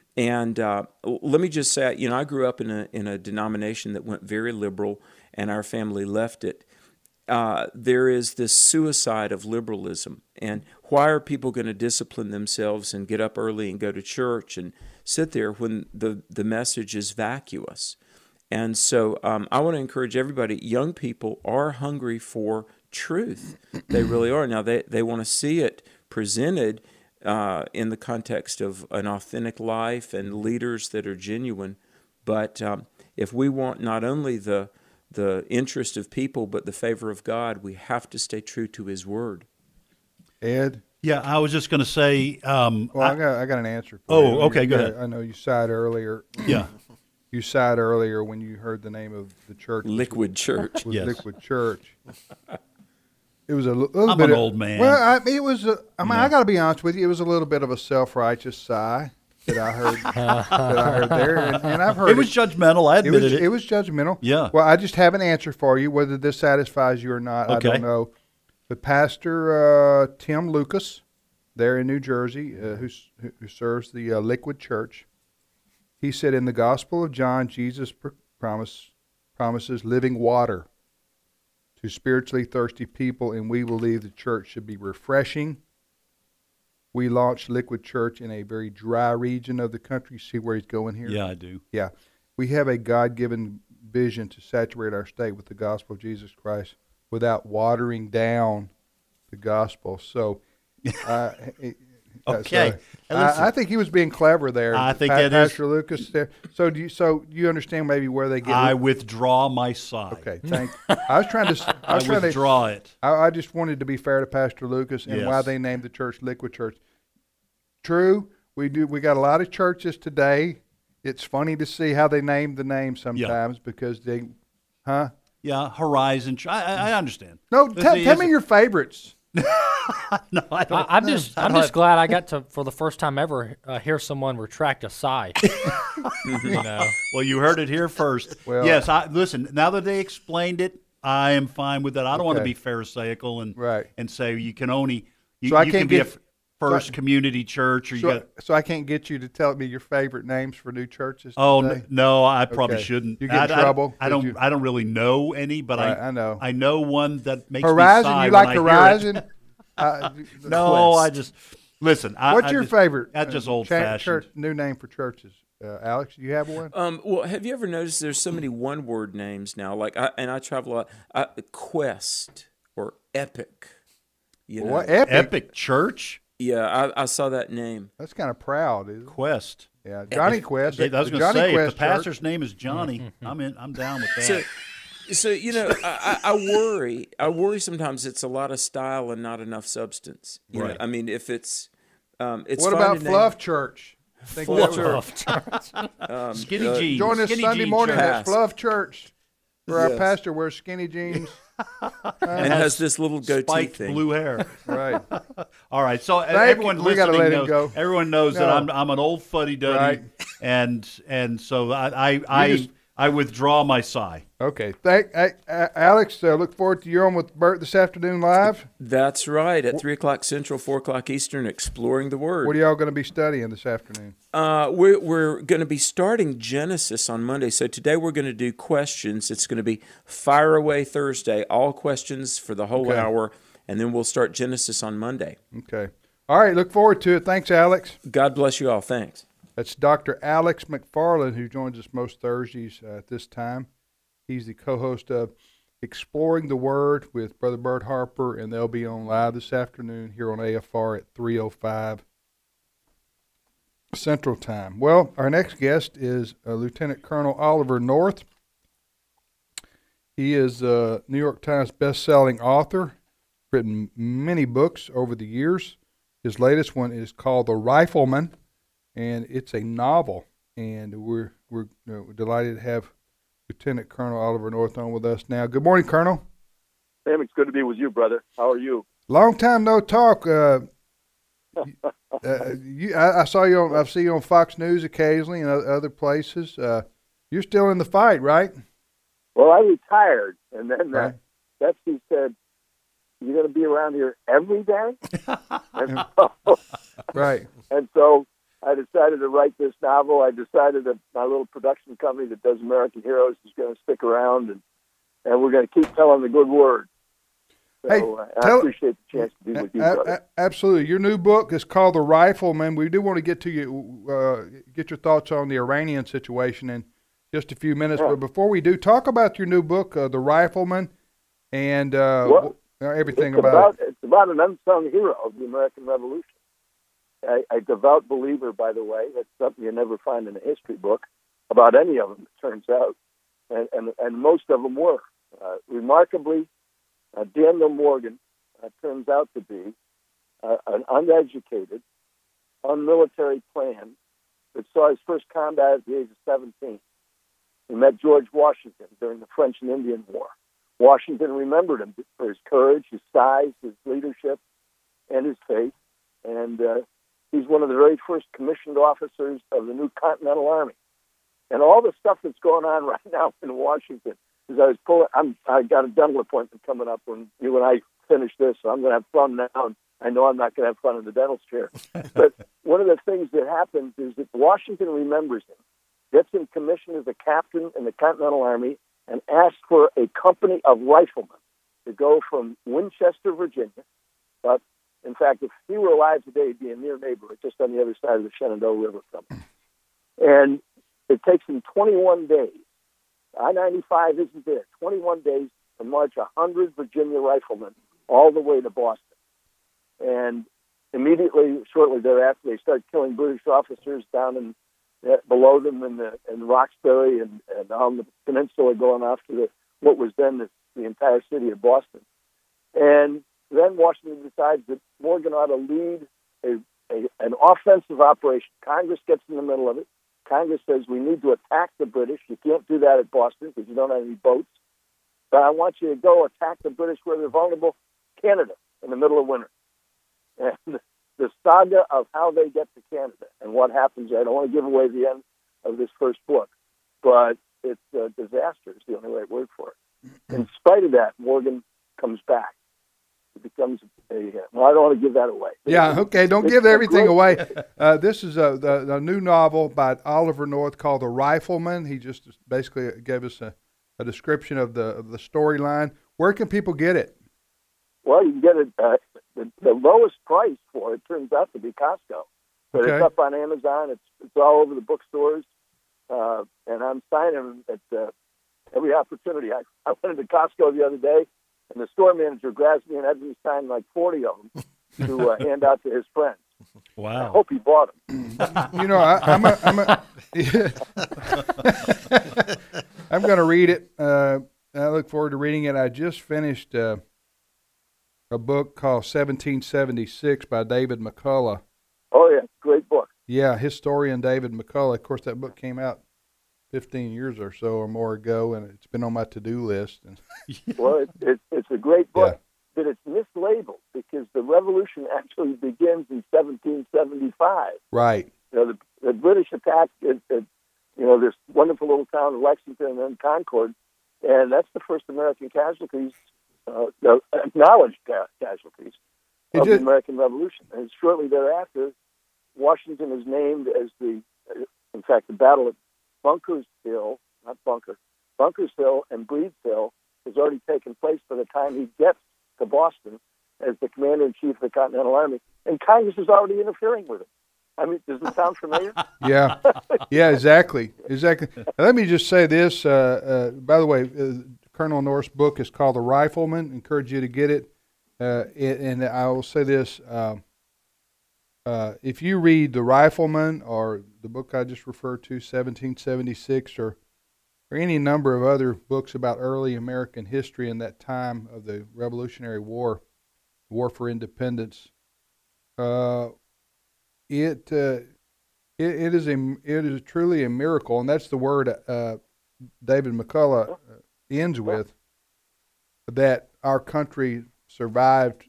And uh, let me just say, you know, I grew up in a in a denomination that went very liberal, and our family left it. Uh, there is this suicide of liberalism. And why are people going to discipline themselves and get up early and go to church and sit there when the, the message is vacuous? And so um, I want to encourage everybody, young people are hungry for truth. They really are. Now, they, they want to see it presented uh, in the context of an authentic life and leaders that are genuine. But um, if we want not only the the interest of people, but the favor of God, we have to stay true to His Word. Ed? Yeah, I was just going to say. Um, well, I, I got I got an answer. For oh, you. okay, you, go ahead. I know you sighed earlier. Yeah. You sighed earlier when you heard the name of the church. Liquid Church. Was yes. Liquid Church. It was a little I'm bit. an of, old man. Well, I, it was. A, I mean, yeah. I got to be honest with you. It was a little bit of a self-righteous sigh. that I heard that I heard there, and, and I've heard it was it. judgmental. I admitted it. Was, it. It was judgmental. Yeah. Well, I just have an answer for you. Whether this satisfies you or not, okay. I don't know. But Pastor uh, Tim Lucas, there in New Jersey, uh, who, who serves the uh, Liquid Church, he said in the Gospel of John, Jesus pr- promise, promises living water to spiritually thirsty people, and we believe the church should be refreshing. We launched Liquid Church in a very dry region of the country. See where he's going here? Yeah, I do. Yeah. We have a God-given vision to saturate our state with the gospel of Jesus Christ without watering down the gospel. So, uh, okay. So, I, I think he was being clever there. I think pa- that Pastor is. Lucas there. So do you? So do you understand maybe where they get? I it? withdraw my sigh. Okay, thank. I was trying to. I, was I trying withdraw to, it. I, I just wanted to be fair to Pastor Lucas and yes. why they named the church Liquid Church. True, we do. We got a lot of churches today. It's funny to see how they name the name sometimes yeah. because they, huh? Yeah, Horizon. I, I understand. No, t- tell me your favorites. no, I don't. I, I'm just, I'm just glad I got to, for the first time ever, uh, hear someone retract a sigh. you know. Well, you heard it here first. Well, yes, I listen. Now that they explained it, I am fine with that. I don't okay. want to be pharisaical and right. and say you can only you, so I you can't can get, be a First so, Community Church, or you so, got. So I can't get you to tell me your favorite names for new churches. Oh today? no, I probably okay. shouldn't. You get in I, trouble. I, I don't. You? I don't really know any, but right, I I know. I know one that makes Horizon. me sigh You like when Horizon? I hear it. uh, no, I just listen. I, What's I your just, favorite? That's just uh, old church, fashioned. Church, new name for churches. Uh, Alex, do you have one? Um, well, have you ever noticed there's so many one-word names now? Like, I, and I travel a lot. Uh, Quest or Epic. You know? What Epic? Epic Church? Yeah, I, I saw that name. That's kind of proud, isn't it? Quest. Yeah, Johnny Quest. I was going to say, Quest if the pastor's church. name is Johnny, I'm in. I'm down with that. So, so you know, I, I worry. I worry sometimes it's a lot of style and not enough substance. You right. know, I mean, if it's, um, it's. What about Fluff name. Church? Think Fluff Church. um, skinny uh, jeans. Join us skinny Sunday jeans morning church. at Fluff Church, where yes. our pastor wears skinny jeans. Uh, and has this little goatee spiked thing. blue hair. Right. All right. So Thank everyone you. We listening gotta let knows, him go. everyone knows no. that I'm I'm an old fuddy duddy, right. and and so I I I, just, I withdraw my sigh. Okay. Thank uh, Alex. Uh, look forward to you on with Bert this afternoon live. That's right. At three o'clock Central, four o'clock Eastern, exploring the Word. What are y'all going to be studying this afternoon? Uh, we're we're going to be starting Genesis on Monday. So today we're going to do questions. It's going to be Fire Away Thursday, all questions for the whole okay. hour, and then we'll start Genesis on Monday. Okay. All right. Look forward to it. Thanks, Alex. God bless you all. Thanks. That's Doctor Alex McFarland, who joins us most Thursdays uh, at this time. He's the co-host of Exploring the Word with Brother Bert Harper, and they'll be on live this afternoon here on A F R at three oh five Central Time. Well, our next guest is uh, Lieutenant Colonel Oliver North. He is a New York Times best-selling author, written many books over the years. His latest one is called The Rifleman, and it's a novel. And we're we're, you know, we're delighted to have Lieutenant Colonel Oliver North on with us now. Good morning, Colonel. Sam, it's good to be with you, brother. How are you? Long time no talk. Uh, uh, you, I, I saw you on. I see you on Fox News occasionally and other places. Uh, you're still in the fight, right? Well, I retired, and then uh, right. Betsy said, "You're going to be around here every day." and so, right. And so I decided to write this novel. I decided that my little production company that does American Heroes is going to stick around, and and we're going to keep telling the good word. So hey, uh, tell, I appreciate the chance to be with you, a, brother. A, absolutely. Your new book is called The Rifleman. We do want to get to you, uh, get your thoughts on the Iranian situation in just a few minutes. Yeah. But before we do, talk about your new book, uh, The Rifleman, and uh, well, everything it's about, about it. It's about an unsung hero of the American Revolution. A, a devout believer, by the way. That's something you never find in a history book about any of them, it turns out. And, and, and most of them were. Uh, remarkably, uh, Daniel Morgan uh, turns out to be uh, an uneducated, unmilitary plan that saw his first combat at the age of seventeen. He met George Washington during the French and Indian War. Washington remembered him for his courage, his size, his leadership, and his faith. And uh, he's one of the very first commissioned officers of the new Continental Army. And all the stuff that's going on right now in Washington is I was pulling, I'm, I got a dental appointment coming up when you and I finish this, so I'm going to have fun now. And I know I'm not going to have fun in the dental chair. But one of the things that happens is that Washington remembers him, gets him commissioned as a captain in the Continental Army, and asks for a company of riflemen to go from Winchester, Virginia. But in fact, if he were alive today, he'd be a near neighbor, just on the other side of the Shenandoah River from him. And it takes him twenty-one days. I ninety-five isn't there. twenty-one days to march one hundred Virginia riflemen all the way to Boston. And immediately, shortly thereafter, they start killing British officers down in uh, below them in the in Roxbury and, and on the peninsula, going after the what was then the, the entire city of Boston. And then Washington decides that Morgan ought to lead a, a an offensive operation. Congress gets in the middle of it. Congress says we need to attack the British. You can't do that at Boston because you don't have any boats. But I want you to go attack the British where they're vulnerable, Canada, in the middle of winter. And the saga of how they get to Canada and what happens, I don't want to give away the end of this first book, but it's a disaster is the only right word for it. In spite of that, Morgan comes back. It becomes a, well, I don't want to give that away. Yeah, okay, don't It's give a everything great- away. Uh, this is a, the, a new novel by Oliver North called The Rifleman. He just basically gave us a, a description of the of the storyline. Where can people get it? Well, you can get it. Uh, the, the lowest price for it turns out to be Costco, but Okay. it's up on Amazon. It's it's all over the bookstores, uh, and I'm signing them at uh, every opportunity. I, I went into Costco the other day, and the store manager grabs me and had me sign like forty of them to uh, hand out to his friends. Wow! I hope he bought them. You know, I, I'm a, I'm a, I'm going to read it. Uh, I look forward to reading it. I just finished uh, a book called seventeen seventy-six by David McCullough. Oh yeah, great book. Yeah, historian David McCullough. Of course, that book came out fifteen years or so or more ago, and it's been on my to-do list. And Well, it, it, it's a great book, but it's mislabeled because the revolution actually begins in seventeen seventy-five. right. You know, the, the British attacked, at, at, you know, this wonderful little town of Lexington and then Concord, and that's the first American casualties, uh, the acknowledged ca- casualties It of just- the American Revolution. And shortly thereafter, Washington is named as the, uh, in fact, the Battle of Bunker's Hill, not Bunker, Bunker's Hill and Breed's Hill has already taken place by the time he gets to Boston as the commander-in-chief of the Continental Army, and Congress is already interfering with it. I mean, does it sound familiar? Yeah, yeah, exactly, exactly. Let me just say this. Uh, uh, by the way, uh, Colonel North's book is called The Rifleman. Encourage you to get it. Uh, it and I will say this: um, uh, if you read The Rifleman or the book I just referred to, seventeen seventy-six, or or any number of other books about early American history in that time of the Revolutionary War, War for Independence. Uh, It, uh, it it is a it is truly a miracle, and that's the word uh, David McCullough ends with. That our country survived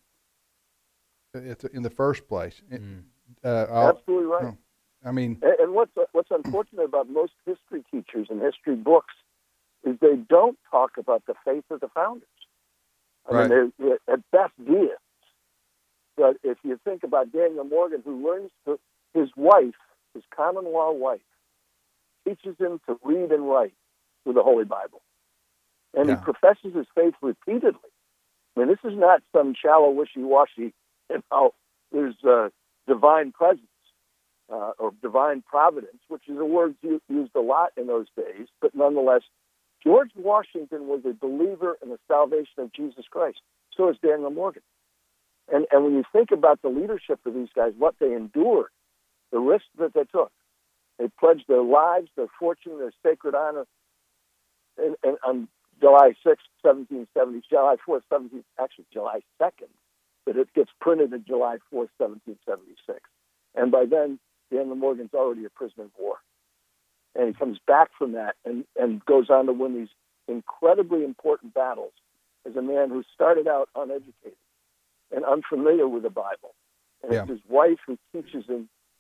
at the, in the first place. Mm. Uh, I'll- Absolutely right. I mean, And, and what's what's unfortunate about most history teachers and history books is they don't talk about the faith of the founders. I Right. mean, they're, they're at best deists. But if you think about Daniel Morgan, who learns to, his wife, his common law wife, teaches him to read and write through the Holy Bible. And Yeah. he professes his faith repeatedly. I mean, this is not some shallow, wishy-washy, you know, there's uh, divine presence uh, or divine providence, which is a word u- used a lot in those days. But nonetheless, George Washington was a believer in the salvation of Jesus Christ. So is Daniel Morgan. And and when you think about the leadership of these guys, what they endured, the risks that they took, they pledged their lives, their fortune, their sacred honor. And, and on July sixth, seventeen seventy, July fourth, seventeen, actually July second, but it gets printed in July fourth, seventeen seventy-six. And by then, Daniel Morgan's already a prisoner of war. And he comes back from that and, and goes on to win these incredibly important battles as a man who started out uneducated and unfamiliar with the Bible. And Yeah. it's his wife who teaches him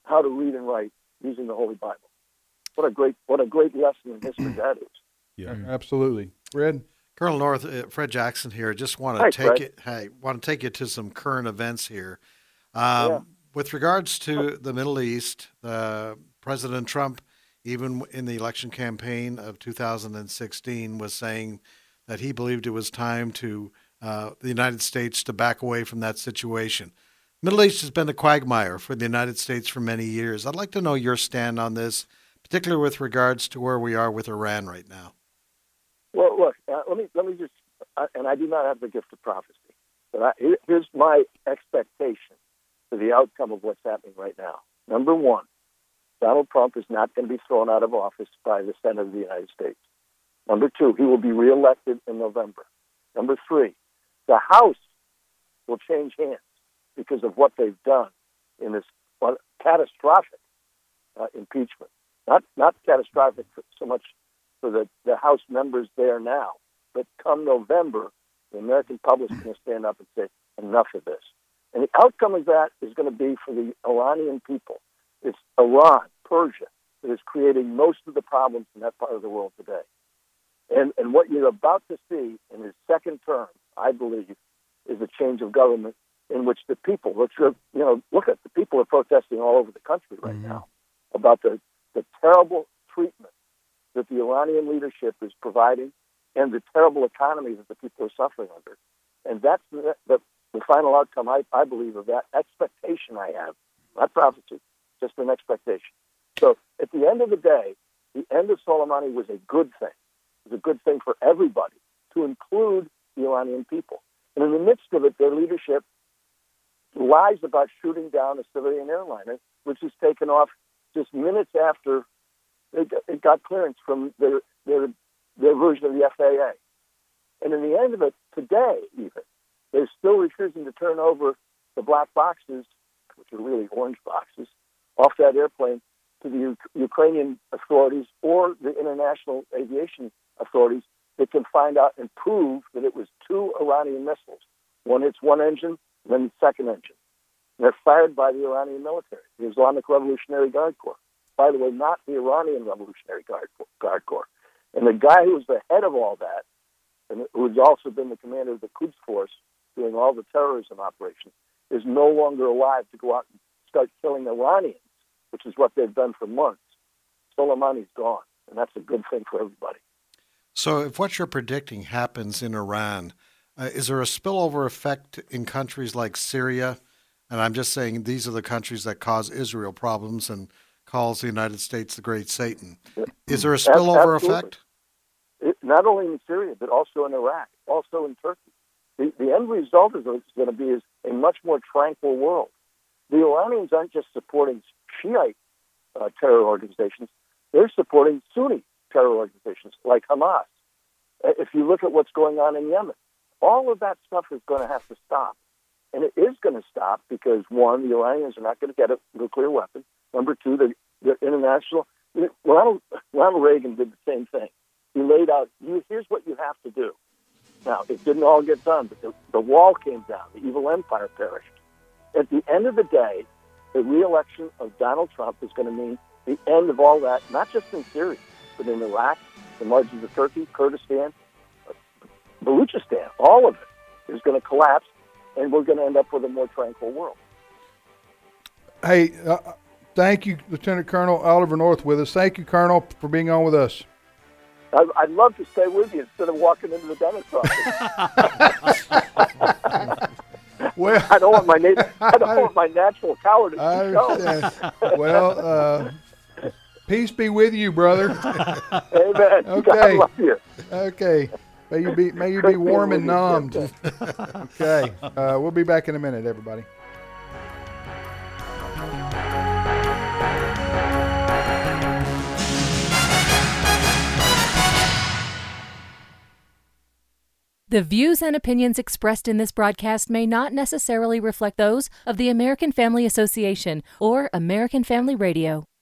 how to read and write using the Holy Bible. What a great, what a great lesson in history that is. Yeah, absolutely. Fred? Colonel North, uh, Fred Jackson here. Just want to Hi, take Fred. it. Hey, want to take you to some current events here. Um, Yeah. With regards to the Middle East, uh, President Trump, even in the election campaign of two thousand sixteen, was saying that he believed it was time to uh, the United States to back away from that situation. Middle East has been a quagmire for the United States for many years. I'd like to know your stand on this, particularly with regards to where we are with Iran right now. Well, look, uh, let me let me just, uh, and I do not have the gift of prophecy, but I, here, here's my expectation for the outcome of what's happening right now. Number one, Donald Trump is not going to be thrown out of office by the Senate of the United States. Number two, he will be reelected in November. Number three, the House will change hands because of what they've done in this well, catastrophic uh, impeachment. Not not catastrophic so much for the, the House members there now, but come November, the American public is going to stand up and say, enough of this. And the outcome of that is going to be for the Iranian people. It's Iran, Persia, that is creating most of the problems in that part of the world today. And and what you're about to see in his second term, I believe, is a change of government in which the people, which are, you know, look at the people are protesting all over the country right mm-hmm. now about the, the terrible treatment that the Iranian leadership is providing and the terrible economy that the people are suffering under. And that's the, the, the final outcome, I, I believe, of that expectation I have, not prophecy, just an expectation. So at the end of the day, the end of Soleimani was a good thing. It was a good thing for everybody, to include the Iranian people. And in the midst of it, their leadership lies about shooting down a civilian airliner, which was taken off just minutes after it got, it got clearance from their, their their version of the F A A. And in the end of it, today even, they're still refusing to turn over the black boxes, which are really orange boxes, off that airplane to the U- Ukrainian authorities or the international aviation authorities that can find out and prove that it was two Iranian missiles. One hits one engine, then the second engine. And they're fired by the Iranian military, the Islamic Revolutionary Guard Corps. By the way, not the Iranian Revolutionary Guard, Guard Corps. And the guy who was the head of all that, and who has also been the commander of the Quds Force doing all the terrorism operations, is no longer alive to go out and start killing Iranians, which is what they've done for months. Soleimani's gone, and that's a good thing for everybody. So if what you're predicting happens in Iran, uh, is there a spillover effect in countries like Syria? And I'm just saying these are the countries that cause Israel problems and calls the United States the Great Satan. Is there a spillover Absolutely. effect? It, not only in Syria, but also in Iraq, also in Turkey. The, the end result of this is going to be is a much more tranquil world. The Iranians aren't just supporting Shiite uh, terror organizations. They're supporting Sunni terror organizations like Hamas. If you look at what's going on in Yemen, all of that stuff is going to have to stop. And it is going to stop because, one, the Iranians are not going to get a nuclear weapon. Number two, the, the international... Ronald, Ronald Reagan did the same thing. He laid out, you, here's what you have to do. Now, it didn't all get done, but the, the wall came down. The evil empire perished. At the end of the day, the re-election of Donald Trump is going to mean the end of all that, not just in Syria, but in Iraq, the margins of Turkey, Kurdistan, Baluchistan. All of it is going to collapse, and we're going to end up with a more tranquil world. Hey, uh, thank you, Lieutenant Colonel Oliver North, with us. Thank you, Colonel, for being on with us. I'd, I'd love to stay with you instead of walking into the dentist's office. Well, I don't want my na- I don't want my natural cowardice I to show. understand. Well, uh, peace be with you, brother. Amen. Okay. God love you. Okay. May you be may you be warm and numbed. Okay. Uh, we'll be back in a minute, everybody. The views and opinions expressed in this broadcast may not necessarily reflect those of the American Family Association or American Family Radio.